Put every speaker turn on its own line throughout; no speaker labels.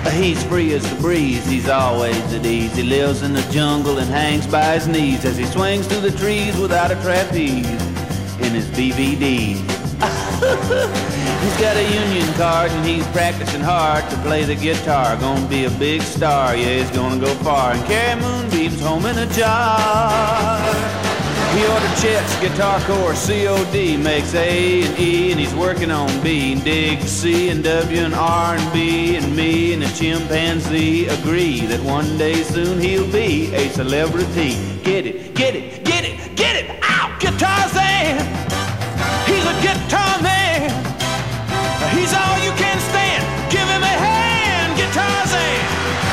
He's free as the breeze, he's always at ease. He lives in the jungle and hangs by his knees as he swings through the trees without a trapeze in his BVD. He's got a union card and he's practicing hard to play the guitar. Gonna be a big star, yeah, he's gonna go far and carry moonbeams home in a jar. He ordered Chet's Guitar Course, COD, makes A and E, and he's working on B, and digs C and W and R and B, and me and a chimpanzee agree that one day soon he'll be a celebrity. Get it, get it, get it, get it, ow! Guitar Zan! He's a guitar man! He's all you can stand! Give him a hand, Guitar Zan!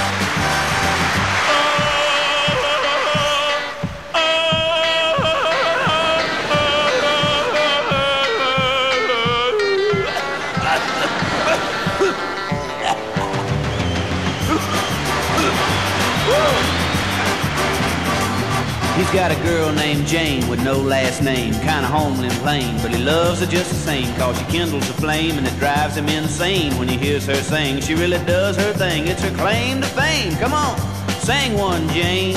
He's got a girl named Jane with no last name, kinda homely and plain, but he loves her just the same, cause she kindles a flame and it drives him insane when he hears her sing. She really does her thing, it's her claim to fame. Come on, sing one, Jane.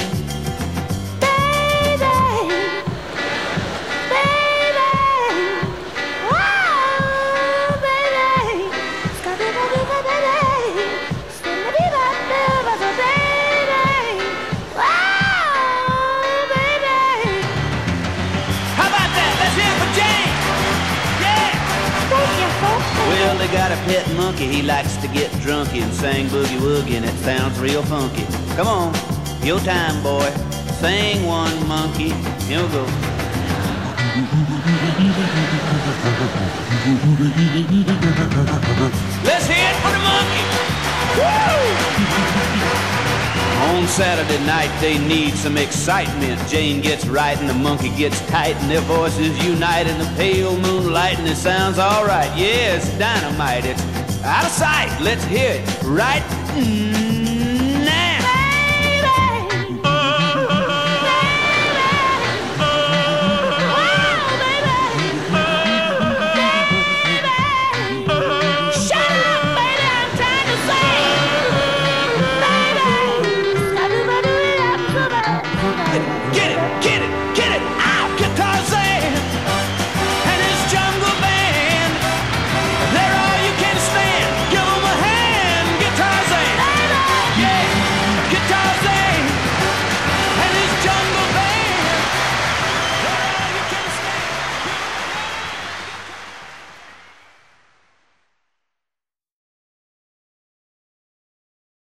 Well, they got a pet monkey, he likes to get drunky and sing boogie-woogie, and it sounds real funky. Come on, your time, boy. Sing one, monkey. Here we go. Let's hear it for the monkey. Woo! On Saturday night, they need some excitement. Jane gets right and the monkey gets tight, and their voices unite in the pale moonlight, and it sounds all right. Yeah, it's dynamite. It's out of sight. Let's hear it right